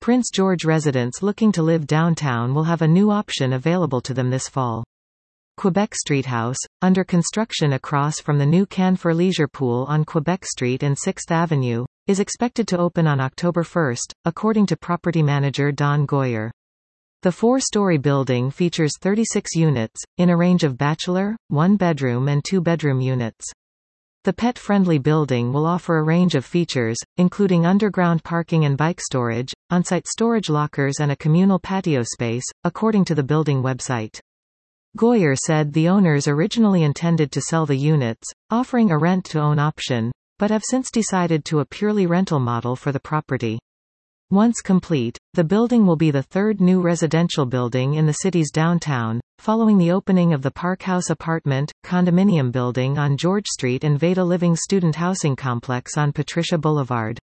Prince George residents looking to live downtown will have a new option available to them this fall. Quebec Street House, under construction across from the new Canfor Leisure Pool on Quebec Street and 6th Avenue, is expected to open on October 1, according to property manager Don Goyer. The 4-story building features 36 units, in a range of bachelor, 1-bedroom and 2-bedroom units. The pet-friendly building will offer a range of features, including underground parking and bike storage, on-site storage lockers and a communal patio space, according to the building website. Goyer said the owners originally intended to sell the units, offering a rent-to-own option, but have since decided to a purely rental model for the property. Once complete, the building will be the third new residential building in the city's downtown, following the opening of the Park House apartment, condominium building on George Street and Veda Living Student Housing Complex on Patricia Boulevard.